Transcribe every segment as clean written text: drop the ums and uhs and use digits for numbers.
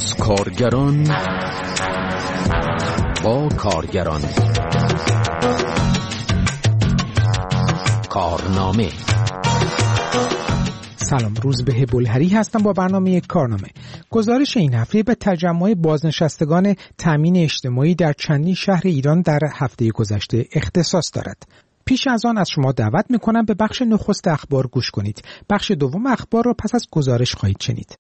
از کارگران با کارگران. کارنامه. سلام، روزبه بلهری هستم با برنامه کارنامه. گزارش این هفته به تجمع بازنشستگان تامین اجتماعی در چندین شهر ایران در هفته گذشته اختصاص دارد. پیش از آن از شما دعوت میکنم به بخش نخست اخبار گوش کنید. بخش دوم اخبار را پس از گزارش خواهید شنید.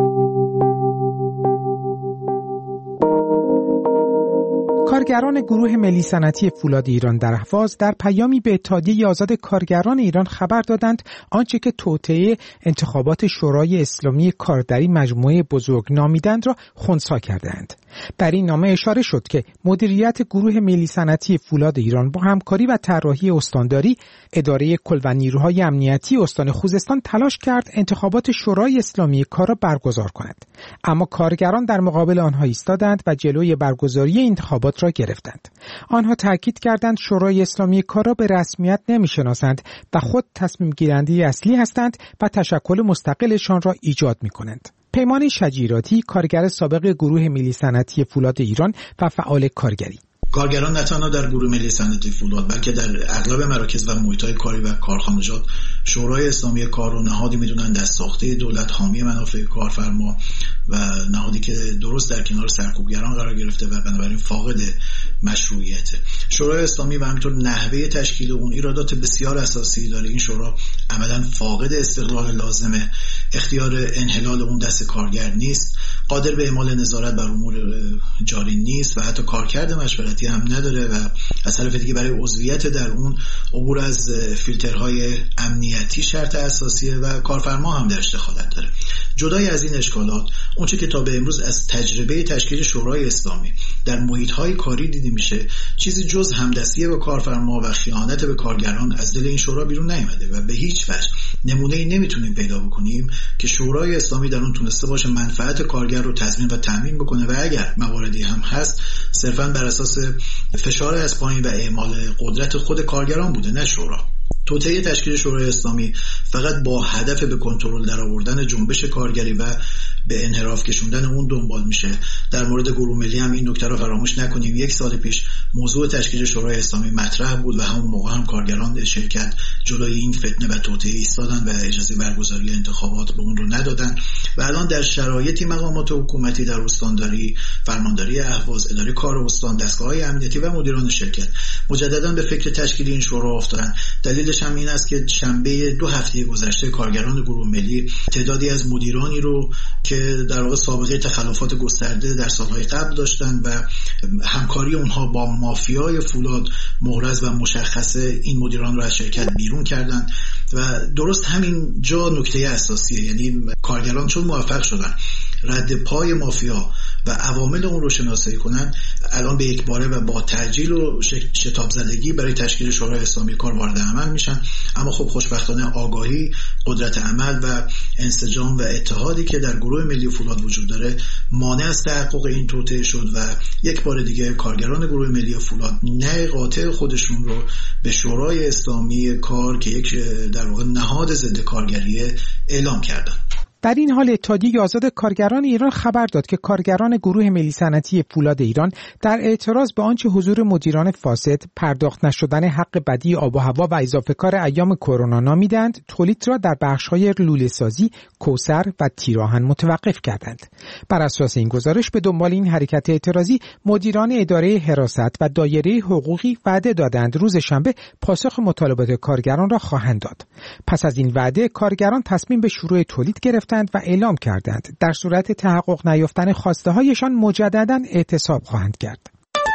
کارگران گروه ملی صنعتی فولاد ایران در اهواز در پیامی به اتحادیه آزاد کارگران ایران خبر دادند آنچه که توطئه انتخابات شورای اسلامی کارگری مجموعه بزرگ نامیدند را خنثی کردند. در این نامه اشاره شد که مدیریت گروه ملی صنعتی فولاد ایران با همکاری و طراحی استانداری اداره کل و نیروهای امنیتی استان خوزستان تلاش کرد انتخابات شورای اسلامی کار را برگزار کند، اما کارگران در مقابل آنها ایستادند و جلوی برگزاری انتخابات را گرفتند. آنها تاکید کردند شورای اسلامی کار را به رسمیت نمی‌شناسند و خود تصمیم گیرنده اصلی هستند و تشکل مستقلشان را ایجاد می‌کنند. پیمان شجیراتی، کارگر سابق گروه ملی صنعتی فولاد ایران و فعال کارگری: کارگران نه تنها در گروه ملی صنعتی فولاد بلکه در اغلب مراکز و محیط‌های کاری و کارخانجات شورای اسلامی کار رو نهادی می‌دونن دستساخته دولت، حامی منافع کارفرما و نهادی که درست در کنار سرکوبگران قرار گرفته و بنابراین فاقد مشروعیت. شورای اسلامی و همینطور نحوه تشکیل اون ایرادات بسیار اساسی داره. این شورا عملاً فاقد استقلال لازمه، اختیار انحلال اون دست کارگر نیست، قادر به اعمال نظارت بر امور جاری نیست و حتی کارکرد مشورتی هم نداره و از طرف دیگه برای عضویت در اون عبور از فیلترهای امنیتی شرط اساسیه و کارفرما هم درش دخالت داره. جدای از این اشکالات، اونچه که تا به امروز از تجربه تشکیل شورای اسلامی در محیط‌های کاری دیده میشه چیزی جز همدستی با کارفرما و خیانت به کارگران از دل این شورا بیرون نیامده و به هیچ وجه نمونه‌ای نمیتونیم پیدا بکنیم که شورای اسلامی در اون تونسته باشه منفعت کارگر رو تضمین و تامین بکنه و اگر مواردی هم هست صرفاً بر اساس فشار از پایین و اعمال قدرت خود کارگران بوده، نه شورا. توطئه تشکیل شورای اسلامی فقط با هدف به کنترل درآوردن جنبش کارگری و به انحراف کشوندن اون دنبال میشه. در مورد گروه ملی هم این نکته رو فراموش نکنیم. 1 سال پیش موضوع تشکیل شورای اسلامی مطرح بود و همون موقع هم کارگران شرکت جلوی این فتنه و توطئه ایستادن و اجازه برگزاری انتخابات به اون رو ندادن و الان در شرایطی مقامات حکومتی در استانداری، فرمانداری اهواز، اداره کار استان، دستگاه‌های امنیتی و مدیران شرکت مجددا به فکر تشکیل این شورا افتادن. دلیلش هم این است که شنبه 2 هفته گذشته کارگران گروه ملی تعدادی از مدیرانی رو که در واقع سابقه تخلفات گسترده در سالهای قبل داشتن و همکاری اونها با مافیای فولاد محرز و مشخصه، این مدیران رو از شرکت بیرون کردن و درست همین جا نکته اساسیه. یعنی کارگران چون موفق شدن رد پای مافیا و عوامل اون رو شناسایی کنن، الان به یک باره و با تعجیل و شتاب زدگی برای تشکیل شورای اسلامی کار وارد عمل میشن. اما خب خوشبختانه آگاهی، قدرت عمل و انسجام و اتحادی که در گروه ملی فولاد وجود داره مانع از تحقق این توطئه شد و یک بار دیگه کارگران گروه ملی فولاد نه قاطع خودشون رو به شورای اسلامی کار که یک در واقع نهاد ضد کارگریه اعلام کردن. در این حال اتحادیه آزاد کارگران ایران خبر داد که کارگران گروه ملی صنعتی فولاد ایران در اعتراض به آنچه حضور مدیران فاسد، پرداخت نشدن حق بدی آب و هوا و اضافه کار ایام کرونا نامیدند، تولید را در بخش‌های لوله‌سازی، کوثر و تیراهن متوقف کردند. بر اساس این گزارش به دنبال این حرکت اعتراضی مدیران اداره حراست و دایره حقوقی وعده دادند روز شنبه پاسخ مطالبات کارگران را خواهند داد. پس از این وعده کارگران تصمیم به شروع تولید گرفتند و اعلام کردند در صورت تحقق نیافتن خواسته هایشان مجددا اعتصاب خواهند کرد.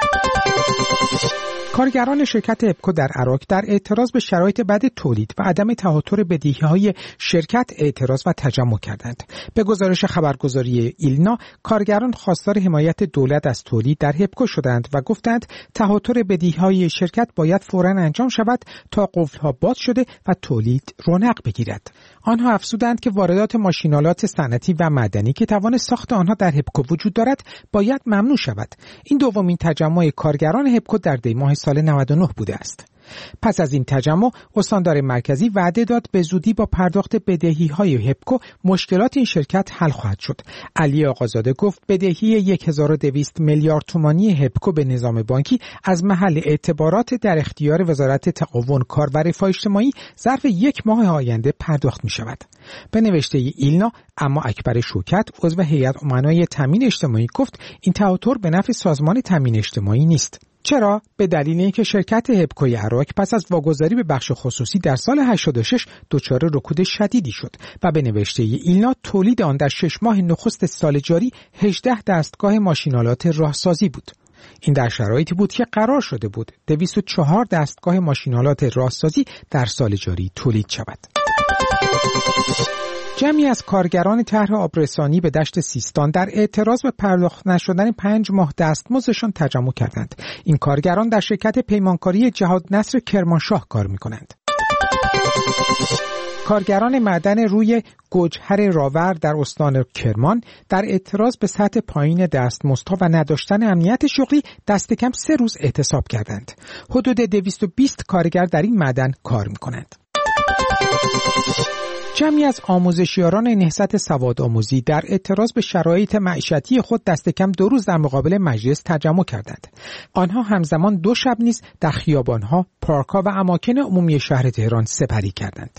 کارگران شرکت اپکو در عراق در اعتراض به شرایط بد تولید و عدم تهاتر بدهی‌های شرکت اعتراض و تجمع کردند. به گزارش خبرگزاری ایلنا، کارگران خواستار حمایت دولت از تولید در اپکو شدند و گفتند تهاتر بدهی‌های شرکت باید فوراً انجام شود تا قفل‌ها باز شده و تولید رونق بگیرد. آنها افزودند که واردات ماشین‌آلات صنعتی و معدنی که توان ساخت آنها در اپکو وجود دارد باید ممنوع شود. این دومین تجمع کارگران اپکو در دی ماه سال 99 بوده است. پس از این تجمع استاندار مرکزی وعده داد به زودی با پرداخت بدهی‌های هپکو مشکلات این شرکت حل خواهد شد. علی آقازاده گفت بدهی 1200 میلیارد تومانی هپکو به نظام بانکی از محل اعتبارات در اختیار وزارت تقاون کار و رفاه اجتماعی ظرف 1 ماه آینده پرداخت می شود. به نوشته ایلنا اما اکبر شوکت عضو هیئت امنای تامین اجتماعی گفت این تواتر به نفع سازمان تامین اجتماعی نیست. چرا؟ به دلیل اینکه شرکت هپکوی عراق پس از واگذاری به بخش خصوصی در سال 86 دچار رکود شدیدی شد و به نوشته ایلنا تولید آن در 6 ماه نخست سال جاری 18 دستگاه ماشین‌آلات راهسازی بود. این در شرایطی بود که قرار شده بود 204 دستگاه ماشین‌آلات راهسازی در سال جاری تولید شود. جمعی از کارگران طرح آبرسانی به دشت سیستان در اعتراض به پرداخت نشدن 5 ماه دستمزدشان تجمع کردند. این کارگران در شرکت پیمانکاری جهاد نصر کرمانشاه کار می‌کنند. کارگران معدن روی گوجهر راور در استان کرمان در اعتراض به سطح پایین دستمزدها و نداشتن امنیت شغلی دست کم 3 روز اعتصاب کردند. حدود 220 کارگر در این معدن کار می‌کنند. جمعی از آموزشیاران نهضت سوادآموزی در اعتراض به شرایط معیشتی خود دست کم 2 روز در مقابل مجلس تجمع کردند. آنها همزمان 2 شب نیز در خیابانها، پارک‌ها و اماکن عمومی شهر تهران سپری کردند.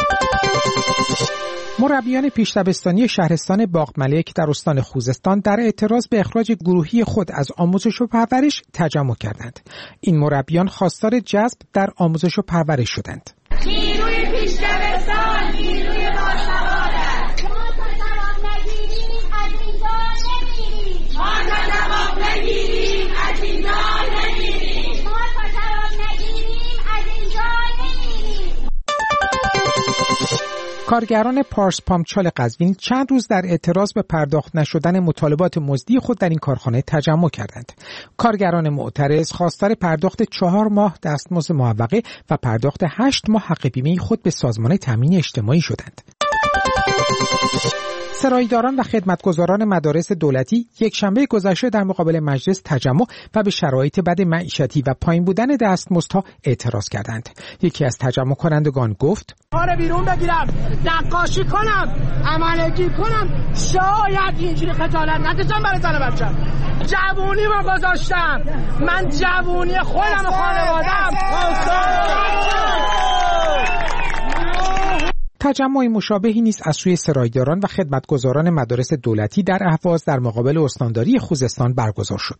مربیان پیش‌دبستانی شهرستان باغملک در استان خوزستان در اعتراض به اخراج گروهی خود از آموزش و پرورش تجمع کردند. این مربیان خواستار جذب در آموزش و پرورش شدند. نیروی پیش‌دبستان نیروی باسواد است. ما تا جواب نگیریم از اینجا نمیریم. ما تا جواب نگیریم از اینجا نمیریم. ما تا جواب نگیریم از اینجا نمیریم. کارگران پارس پامچال قزوین چند روز در اعتراض به پرداخت نشدن مطالبات مزدی خود در این کارخانه تجمع کردند. کارگران معترض خواستار پرداخت 4 ماه دستمزد معوقه و پرداخت 8 ماه حق بیمه خود به سازمان تامین اجتماعی شدند. سرایداران و خدمتگزاران مدارس دولتی یک شنبه گذشته در مقابل مجلس تجمع و به شرایط بد معیشتی و پایین بودن دستمزدها اعتراض کردند. یکی از تجمع کنندگان گفت: کار بیرون بگیرم، نقاشی کنم، عملگی کنم، شاید اینجوری خجالت نکشم برای زن بچه‌م. جوونی ما گذاشتم، من جوونی خودم و خانواده‌ام. تجمع مشابهی نیز از سوی سرایداران و خدمتگزاران مدارس دولتی در اهواز در مقابل استانداری خوزستان برگزار شد.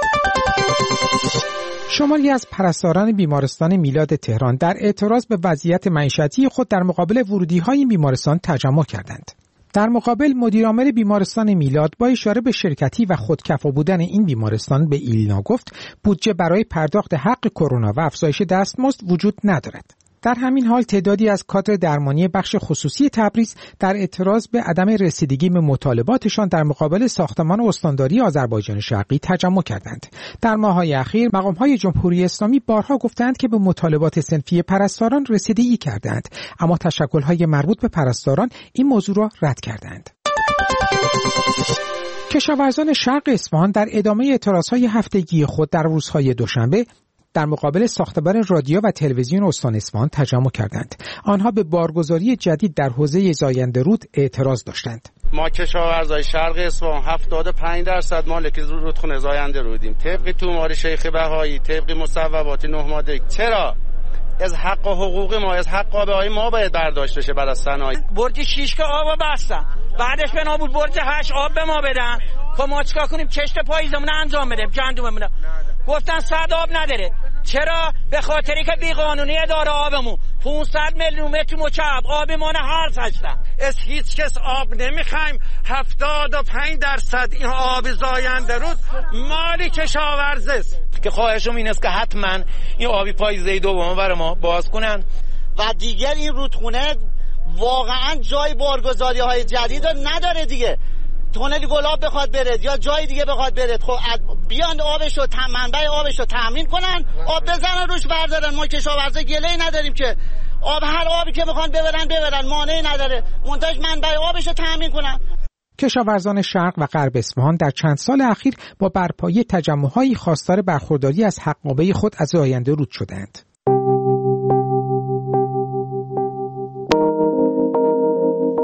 شماری از پرستاران بیمارستان میلاد تهران در اعتراض به وضعیت معیشتی خود در مقابل ورودی‌های این بیمارستان تجمع کردند. در مقابل مدیرعامل بیمارستان میلاد با اشاره به شرکتی و خودکفا بودن این بیمارستان به ایلنا گفت بودجه برای پرداخت حق کرونا و افزایش دستمزد وجود ندارد. در همین حال تعدادی از کادر درمانی بخش خصوصی تبریز در اعتراض به عدم رسیدگی به مطالباتشان در مقابل ساختمان استانداری آذربایجان شرقی تجمع کردند. در ماه‌های اخیر مقام‌های جمهوری اسلامی بارها گفتند که به مطالبات صنفی پرستاران رسیدگی کردند، اما تشکل‌های مربوط به پرستاران این موضوع را رد کردند. کشاورزان شرق اصفهان در ادامه اعتراضهای هفتگی خود در روزهای دوشنبه در مقابل ساختمان رادیو و تلویزیون استان اصفهان تجمع کردند. آنها به بارگذاری جدید در حوزه زاینده رود اعتراض داشتند. ما کشاورزای شرق اصفهان 75% مالک رودخانه زاینده رودیم. طبق تومار شیخ بهایی، طبق مصوبات 9 ماده. چرا؟ از حق و حقوق ما، از حق آبهای ما باید برداشت بشه بعد از صنایع. برج 6 که آبو بستن، بعدش بنا بود برج 8 آب به ما بدن که ما چیکار کنیم؟ کشت پاییزمون انجام بدیم، گندممون. گفتن 100 آب نداره. چرا؟ به خاطری که بیقانونی داره آبمون. 500 میلیون متر مکعب آبمون حرف هستن. از هیچ کس آب نمیخوایم. 75% این آب زاینده رود مال کشاورزه است. که خواهشم این است که حتما این آبی پاییزه دوم برای ما باز کنن و دیگر این رودخونه واقعا جای بارگذاری های جدید نداره دیگه. تونل گلاب بخواد برد یا جای دیگه بخواد برد، خب بیان آبشو منبع آبشو تامین کنن، آب بزنن روش بردارن. ما کشاورزا گله‌ای نداریم که آب، هر آبی که بخوان ببرن مانعی نداره، منتج منبع آبشو تامین کنن. کشاورزان شرق و غرب اصفهان در چند سال اخیر با برپایی تجمع‌های خواستار برخورداری از حق آبی خود از زاینده رود شدند.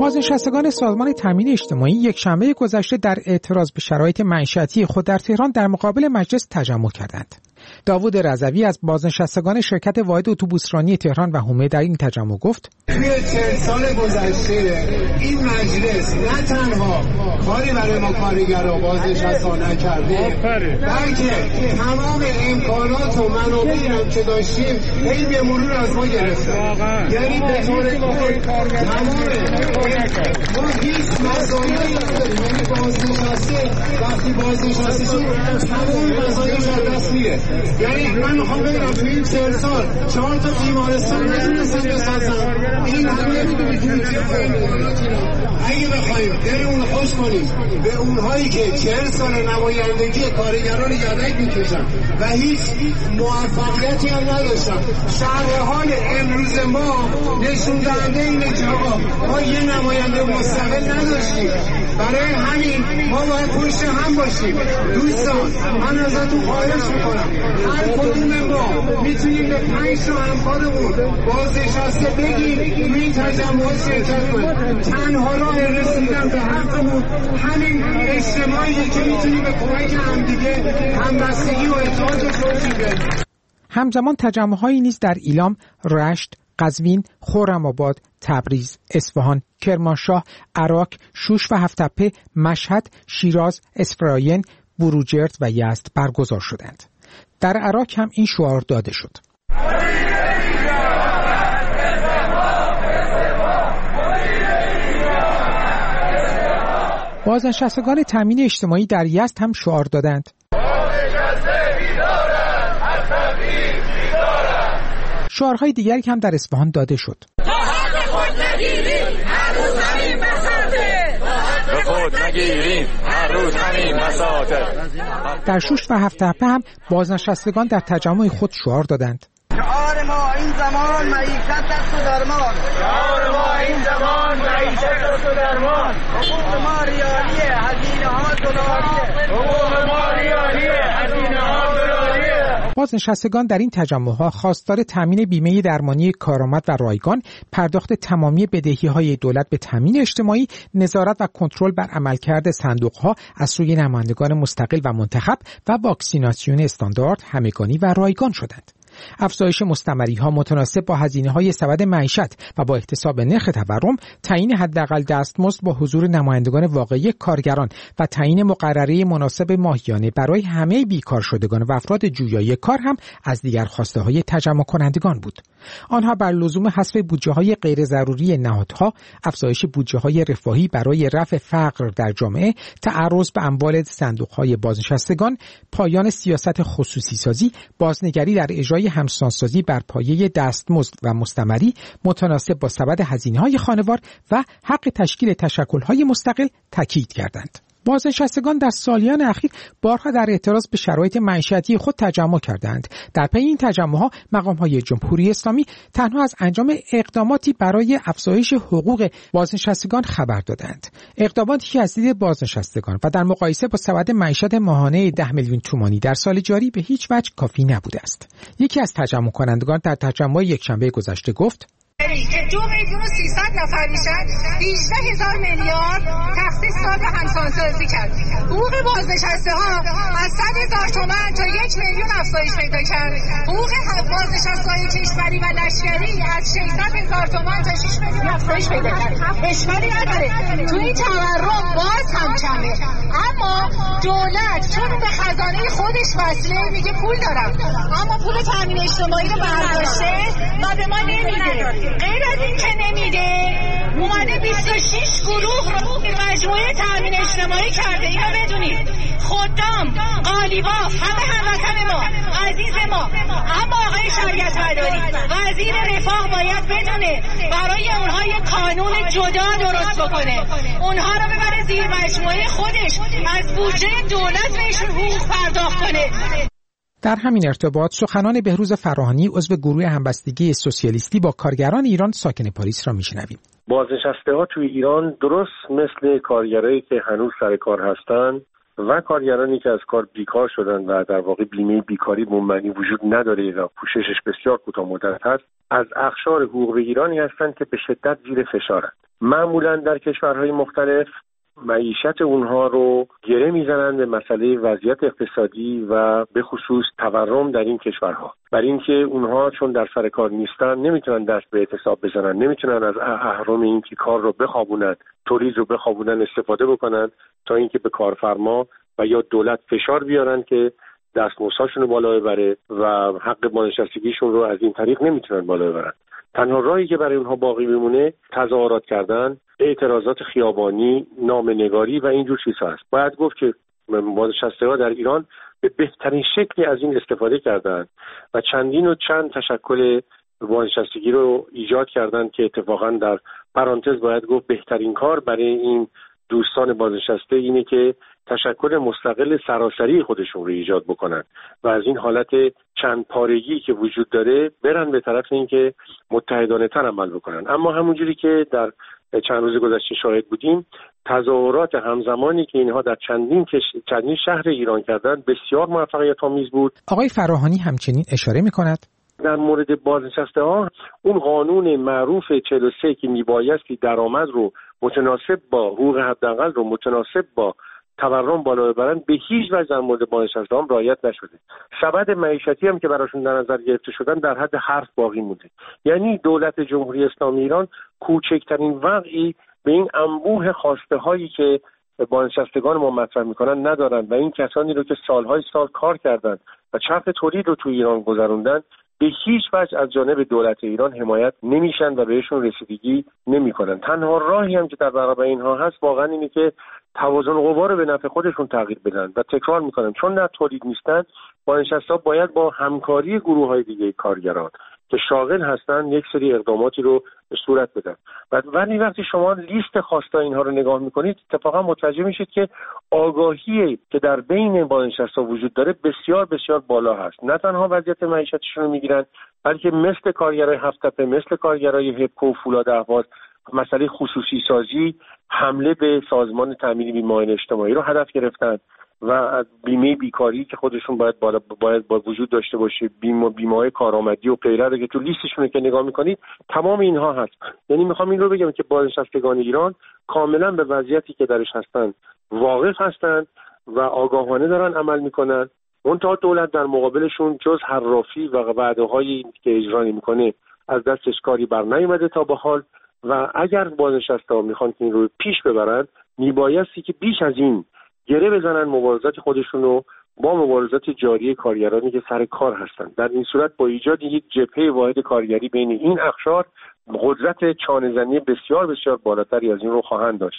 بازنشستگان سازمان تامین اجتماعی یکشنبه گذشته در اعتراض به شرایط معیشتی خود در تهران در مقابل مجلس تجمع کردند. داوود رضوی از بازنشستگان شرکت واحد اتوبوسرانی تهران و حومه در این تجمع گفت: توی 40 سال گذشته این مجلس نه تنها کاری برای ما کارگرها بازنشسته نکرده، بلکه تمام امکانات و منابعی هم که داشتیم هی به مرور از ما گرفتن. یعنی به طور کل تمام ما هیچ مزایایی نداریم. یعنی بازنشسته وقتی بازنشسته شد تمام مزایاش از دست میره. یعنی من میخوام بگم توی این 40 سال 4 تا بیمارستان نتونستن بسازن. این همه میدونی که اگه بخوایم دلمون خوش کنیم به اونهایی که 40 سال نمایندگی کارگران یدک میکشن و هیچ موفقیتی هم نداشتن، شرح حال امروز ما نشون دهنده اینه که ما یه نماینده مستقل نداشتیم. برای همین ما باید پشت هم باشیم. دوستان من ازتون خواهش میکنم هر کدوم ما میتونیم به 5 تا همکارمون بازنشسته بگیم این تجمعات شرکت کنیم. تنها راه رسیدن به حقمون همین اجتماعیه که میتونیم به کمک همدیگه همبستگی و اتحاد توسعه بدیم. همزمان تجمع‌هایی نیز در ایلام، رشت، قزوین، خرم‌آباد، تبریز، اصفهان، کرمانشاه، عراق، شوش و هفت‌تپه، مشهد، شیراز، اسفراین، بروجرد و یزد برگزار شدند. در عراق هم این شعار داده شد: بازنشستگان تامین اجتماعی در یزد هم شعار دادند: شعارهای دیگری هم در اصفهان داده شد. در شوش و هفت‌تپه هم بازنشستگان در تجمع خود شعار دادند: شعار ما این زمان معیشت دست و درمان، شعار ما این زمان معیشت دست و درمان، حقوق ما ریالیه، هزینه ها دلاریه، حقوق ما ریالیه، هزینه ها دلاریه. بازنشستگان در این تجمع‌ها خواستار تامین بیمه درمانی کارآمد و رایگان، پرداخت تمامی بدهی‌های دولت به تامین اجتماعی، نظارت و کنترل بر عملکرد صندوق‌ها از سوی نمایندگان مستقل و منتخب و واکسیناسیون استاندارد، همگانی و رایگان شدند. افزایش مستمری‌ها متناسب با هزینه‌های سبد معیشت و با احتساب نرخ تورم، تعیین حداقل دستمزد با حضور نمایندگان واقعی کارگران و تعیین مقرره مناسب ماهیانه برای همه بیکار شدگان و افراد جویای کار هم از دیگر خواسته‌های تجمع کنندگان بود. آنها بر لزوم حذف بودجه‌های غیر ضروری نهادها، افزایش بودجه‌های رفاهی برای رفع فقر در جامعه، تعرض به اموال صندوق‌های بازنشستگان، پایان سیاست خصوصی سازی، بازنگری در اجرای همسانسازی بر پایه دستمزد و مستمری متناسب با سبد هزینه‌های خانوار و حق تشکیل تشکل‌های مستقل تاکید کردند. بازنشستگان در سالیان اخیر بارها در اعتراض به شرایط معیشتی خود تجمع کردند. در پی این تجمع‌ها مقام‌های جمهوری اسلامی تنها از انجام اقداماتی برای افزایش حقوق بازنشستگان خبر دادند. اقداماتی که از دید بازنشستگان و در مقایسه با سبد معیشت ماهانه 10 میلیون تومانی در سال جاری به هیچ وجه کافی نبوده است. یکی از تجمع کنندگان در تجمع یکشنبه گذشته گفت: که 2,300,000 نفر میشن 18,000 میلیارد تخصیص داد و همسانسازی کرد. حقوق بازنشسته ها از 100,000 تومان تا 1 میلیون افزایش پیدا کرد. حقوق بازنشسته های کشوری و لشکری از 600,000 تومان تا 6 میلیون افزایش پیدا کرد. اشکالی نداره تو این تورم باز هم کمه، اما دولت چون به خزانه خودش وصله میگه پول دارم، اما پول تامین اجتماعی رو برداشته و به ما نمیده. غیر از این که نمیده، اومده 26 گروه رو مجموعه تامین اجتماعی کرده. اینو بدونید، خدام، قالیباف، همه هموطن ما، عزیز ما. اما آقای شریعت مداری وزیر رفاه باید بدونه برای اونها یه قانون جدا درست بکنه، اونها رو ببره زیر مجموعه خودش، از بودجه دولت بهشون حقوق پرداخت کنه. در همین ارتباط سخنان بهروز فراهانی عضو گروه همبستگی سوسیالیستی با کارگران ایران ساکن پاریس را میشنویم. بازنشسته‌ها توی ایران درست مثل کارگرایی که هنوز سر کار هستن و کارگرانی که از کار بیکار شدن و در واقع بیمه بیکاری منمنی وجود نداره و پوششش بسیار کوتاه مدت هست، از اقشار حقوق بگیرانی هستند که به شدت زیر فشارند. معمولا در کشورهای مختلف معیشت اونها رو گره میزنند به مسئله وضعیت اقتصادی و به خصوص تورم در این کشورها. برای اینکه اونها چون در سر کار نیستن نمیتونن دست به اعتصاب بزنن، نمیتونن از اهرم اینکه کار رو بخوابونن، تولید رو بخوابونن استفاده بکنن تا اینکه به کارفرما و یا دولت فشار بیارن که دستمزدشون رو بالا ببره و حق بازنشستگیشون رو از این طریق نمیتونن بالا ببرن. تنها راهی که برای اونها باقی میمونه تظاهرات کردن، اعتراضات خیابانی، نامه‌نگاری و اینجور چیزها است. باید گفت که بازنشسته‌ها در ایران به بهترین شکلی از این استفاده کردند و چند تشکل بازنشستگی رو ایجاد کردند که اتفاقا در پرانتز باید گفت بهترین کار برای این دوستان بازنشسته اینه که تشکل مستقل سراسری خودشون رو ایجاد بکنن و از این حالت چند پارگی که وجود داره برن به طرف اینکه متحدانه تر عمل بکنن. اما همونجوری که در چند روز گذشته شاهد بودیم، تظاهرات همزمانی که اینها در چندین شهر ایران کردن بسیار موفقیت آمیز بود. آقای فراهانی همچنین اشاره می‌کند در مورد بازنشسته‌ها اون قانون معروف 43 که میبایستی درآمد رو متناسب با حقوق حداقل رو متناسب با تورم بالا ببرن به هیچ وجه در مورد بازنشسته‌ها رعایت نشده. سبد معیشتی هم که براشون در نظر گرفته شدن در حد حرف باقی مونده. یعنی دولت جمهوری اسلامی ایران کوچکترین وقعی به این انبوه خواسته هایی که بازنشستگان ما مطرح میکنن ندارن و این کسانی رو که سالهای سال کار کردن و چرخ تولید رو تو ایران گذروندن به هیچ وجه از جانب دولت ایران حمایت نمیشن و بهشون رسیدگی نمیکنن. تنها راهی هم که در برابر اینها هست واقعا اینه که توازن قوا رو به نفع خودشون تغییر بدن و تکرار میکنن چون در تولید نیستن بازنشسته‌ها باید با همکاری گروه‌های دیگه کارگران که شاغل هستن یک سری اقداماتی رو صورت بدن. ولی وقتی شما لیست خواسته اینها رو نگاه میکنید اتفاقا متوجه میشید که آگاهی که در بین بازنشسته‌ها وجود داره بسیار بسیار بالا هست. نه تنها وضعیت معیشتشون رو میگیرن بلکه مثل کارگرای هفت تپه، مثل کارگرای هپکو و فولاد اهواز مسئله خصوصی سازی، حمله به سازمان تامین بیمه اجتماعی رو هدف گرفتن و از بیمه بیکاری که خودشون باید با وجود داشته باشه، بیمه کارآمدی و غیره رو که تو لیستشون که نگاه میکنید تمام اینها هست. یعنی میخوام این رو بگم که بازنشستگان ایران کاملا به وضعیتی که درش هستن واقف هستن و آگاهانه دارن عمل میکنن. منتها دولت در مقابلشون جز حرافی و وعده‌هایی که اجرا نمیکنه از دستش کاری بر نیومده تا به حال و اگر بازنشسته‌ها میخوان که این رو پیش ببرن میبایستی که بیش از این گره بزنن مبارزات خودشون رو با مبارزات جاری کارگرانی که سر کار هستن. در این صورت با ایجاد یک جبهه واحد کارگری بین این اقشار قدرت چانه‌زنی بسیار بسیار بالاتری از این رو خواهند داشت.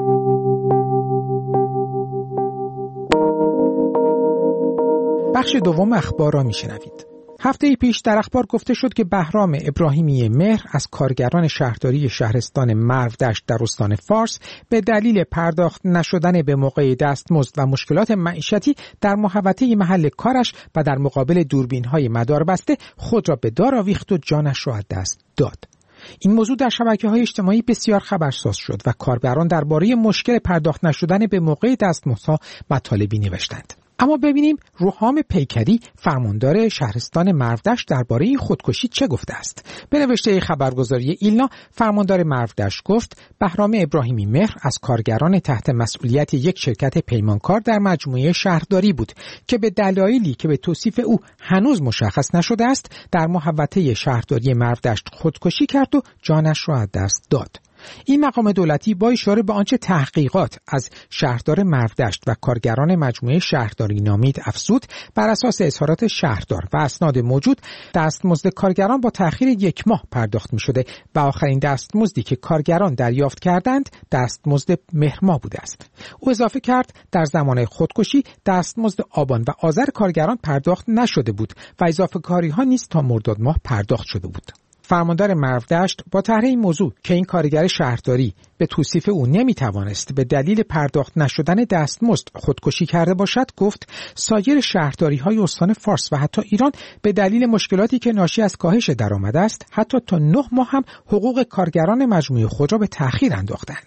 بخش دوم اخبار را میشنوید. هفته پیش در اخبار گفته شد که بهرام ابراهیمی مهر از کارگران شهرداری شهرستان مرودشت در استان فارس به دلیل پرداخت نشدن به موقع دستمزد و مشکلات معیشتی در محوطه محل کارش و در مقابل دوربین‌های مداربسته خود را به دار آویخت و جانش را از دست داد. این موضوع در شبکه‌های اجتماعی بسیار خبرساز شد و کاربران درباره مشکل پرداخت نشدن به موقع دستمزدها مطالبی نوشتند. اما ببینیم روحام پیکری فرماندار شهرستان مرودشت درباره این خودکشی چه گفته است. به نوشته خبرگزاری ایلنا فرماندار مرودشت گفت بهرام ابراهیمی مهر از کارگران تحت مسئولیت یک شرکت پیمانکار در مجموعه شهرداری بود که به دلایلی که به توصیف او هنوز مشخص نشده است در محوطه شهرداری مرودشت خودکشی کرد و جانش را از دست داد. این مقام دولتی با اشاره به آنچه تحقیقات از شهردار مرودشت و کارگران مجموعه شهرداری نامید افزود، بر اساس اظهارات شهردار و اسناد موجود دستمزد کارگران با تأخیر 1 ماه پرداخت می شده و آخرین دستمزدی که کارگران دریافت کردند دستمزد مهر ماه بوده است. او اضافه کرد در زمان خودکشی دستمزد آبان و آذر کارگران پرداخت نشده بود و اضافه کاری ها نیز تا مرداد ماه پرداخت شده بود. فرماندار مرودشت با طرح این موضوع که این کارگر شهرداری به توصیف او نمیتوانست به دلیل پرداخت نشدن دستمزد خودکشی کرده باشد گفت سایر شهرداری‌های استان فارس و حتی ایران به دلیل مشکلاتی که ناشی از کاهش درآمد است حتی تا 9 ماه هم حقوق کارگران مجموعه خود را به تأخیر انداختند.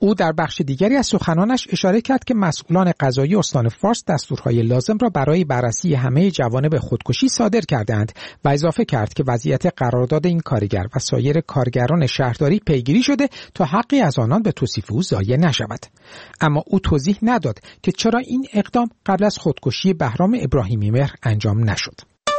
او در بخش دیگری از سخنانش اشاره کرد که مسئولان قضایی استان فارس دستورهای لازم را برای بررسی همه جوانب خودکشی صادر کردند و اضافه کرد که وضعیت قرارداد این کارگر و سایر کارگران شهرداری پیگیری شده تا حقی از آنان به توصیف او ضایع نشود. اما او توضیح نداد که چرا این اقدام قبل از خودکشی بهرام ابراهیمی مهر انجام نشد.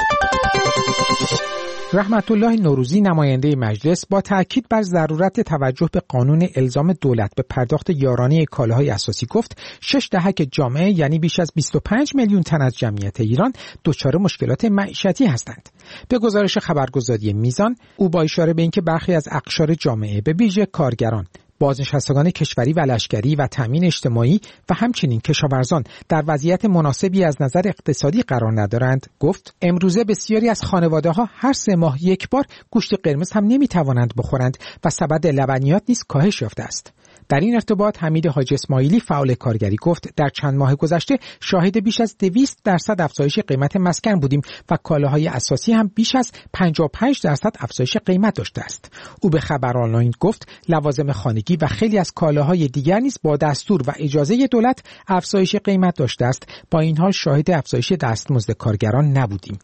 رحمت الله نوروزی نماینده مجلس با تأکید بر ضرورت توجه به قانون الزام دولت به پرداخت یارانه کالاهای اساسی گفت 6 دهک جامعه یعنی بیش از 25 میلیون تن از جمعیت ایران دچار مشکلات معیشتی هستند. به گزارش خبرگزاری میزان، او با اشاره به اینکه برخی از اقشار جامعه به ویژه کارگران، بازنشستگان کشوری و لشکری و تامین اجتماعی و همچنین کشاورزان در وضعیت مناسبی از نظر اقتصادی قرار ندارند، گفت امروزه بسیاری از خانواده‌ها هر 3 ماه یک بار گوشت قرمز هم نمی‌توانند بخورند و سبد لبنیات نیز کاهش یافته است. در این ارتباط حمید حاج اسماعیلی فعال کارگری گفت در چند ماه گذشته شاهد بیش از 200% افزایش قیمت مسکن بودیم و کالاهای اساسی هم بیش از 55% افزایش قیمت داشته است. او به خبر آنلاین گفت لوازم خانگی و خیلی از کالاهای دیگر نیز با دستور و اجازه دولت افزایش قیمت داشته است. با این حال شاهد افزایش دستمزد کارگران نبودیم.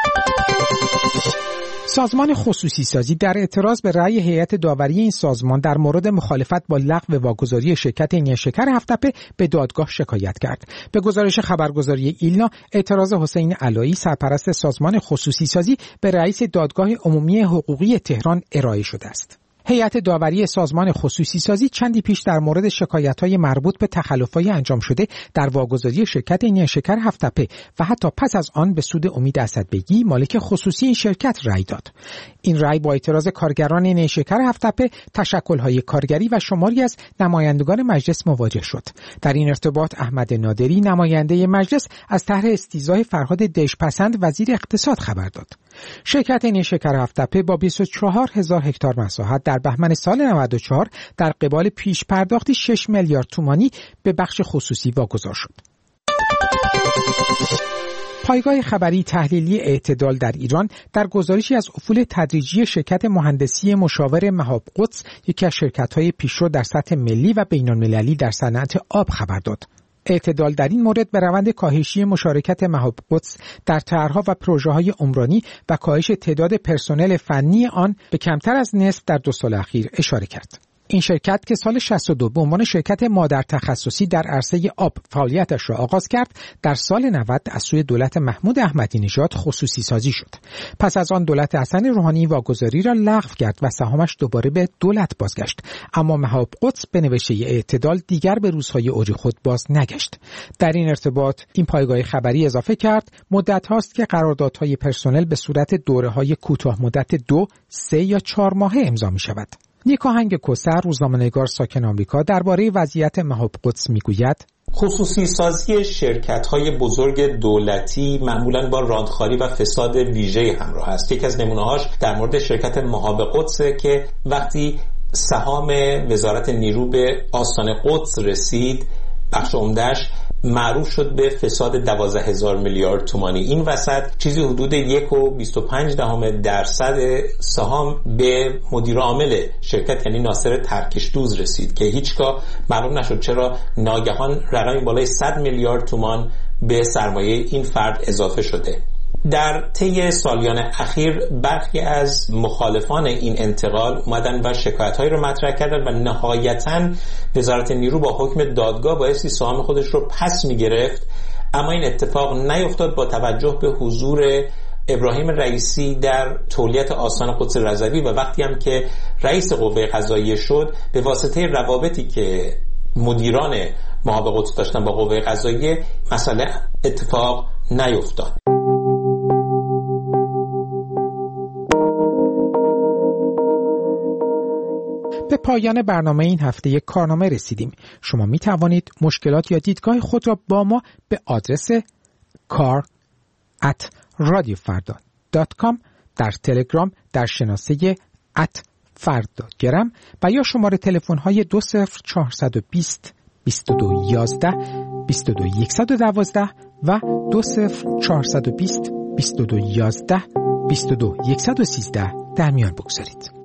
سازمان خصوصی سازی در اعتراض به رأی هیئت داوری این سازمان در مورد مخالفت با لغو واگذاری شرکت نیشکر هفت‌تپه به دادگاه شکایت کرد. به گزارش خبرگزاری ایلنا، اعتراض حسین علایی سرپرست سازمان خصوصی سازی به رئیس دادگاه عمومی حقوقی تهران ارائه شده است. هیئت داوری سازمان خصوصی سازی چندی پیش در مورد شکایت‌های مربوط به تخلف‌های انجام شده در واگذاری شرکت نیشکر هفت‌تپه و حتی پس از آن به سود امید اسدبگی مالک خصوصی این شرکت رأی داد. این رأی با اعتراض کارگران نیشکر هفت‌تپه، تشکل‌های کارگری و شماری از نمایندگان مجلس مواجه شد. در این ارتباط احمد نادری نماینده مجلس از طرح استیضاح فرهاد دژپسند وزیر اقتصاد خبر داد. شرکت نیشکر هفت‌تپه با 24,000 هکتار مساحت در بهمن سال 94 در قبال پیش پرداختی 6 میلیارد تومانی به بخش خصوصی واگذار شد. پایگاه خبری تحلیلی اعتدال در ایران در گزارشی از افول تدریجی شرکت مهندسی مشاور مهاب قدس، یکی از شرکت‌های پیشرو در سطح ملی و بین‌المللی در صنعت آب خبر داد. اعتدال در این مورد به روند کاهشی مشارکت مهاب قدس در طرح‌ها و پروژه‌های عمرانی و کاهش تعداد پرسنل فنی آن به کمتر از نصف در 2 سال اخیر اشاره کرد. این شرکت که سال 62 به عنوان شرکت مادر تخصصی در عرصه آب فعالیتش را آغاز کرد، در سال 90 از سوی دولت محمود احمدی نژاد خصوصی سازی شد. پس از آن دولت حسن روحانی واگذاری را لغو کرد و سهامش دوباره به دولت بازگشت. اما مهاب قدس به نوشته اعتدال دیگر به روزهای اوج خود باز نگشت. در این ارتباط این پایگاه خبری اضافه کرد مدت هاست که قراردادهای پرسنل به صورت دوره‌های کوتاه مدت 2، 3 یا 4 ماهه امضا می شود. نیک آهنگ کوثر، روزنامه‌نگار ساکن آمریکا، درباره وضعیت مهاب قدس میگوید: خصوصی سازی شرکت‌های بزرگ دولتی معمولاً با راندخاری و فساد ویژه همراه است. یکی از نمونه‌هاش در مورد شرکت مهاب قدس که وقتی سهام وزارت نیرو به آستان قدس رسید، بخش عمده‌اش معروف شد به فساد 12,000 میلیارد تومانی. این وسط چیزی حدود 1.25% سهام به مدیر عامل شرکت یعنی ناصر ترکشدوز رسید که هیچگاه معلوم نشد چرا ناگهان رقمی بالای 100 میلیارد تومان به سرمایه این فرد اضافه شده. در طی سالیان اخیر برخی از مخالفان این انتقال اومدن و شکایت‌هایی رو مطرح کردن و نهایتاً وزارت نیرو با حکم دادگاه بایستی سهام خودش رو پس می‌گرفت، اما این اتفاق نیفتاد با توجه به حضور ابراهیم رئیسی در تولیت آستان قدس رضوی و وقتی هم که رئیس قوه قضاییه شد به واسطه روابطی که مدیران مهاب قدس داشتن با قوه قضاییه مسئله اتفاق نیفتاد. به پایان برنامه این هفته یک کارنامه رسیدیم. شما می توانید مشکلات یا دیدگاه خود را با ما به آدرس kar@radiofarda.com در تلگرام در شناسه @fardagram و یا شماره تلفن های 20420 2211 22112 و 20420 2211 22113 در میان بگذارید.